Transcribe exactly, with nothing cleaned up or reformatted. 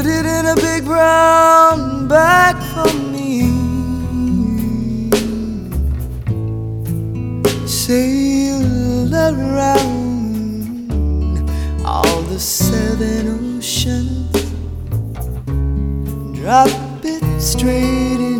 Put it in a big brown bag for me. Sail around all the seven oceans, drop it straight in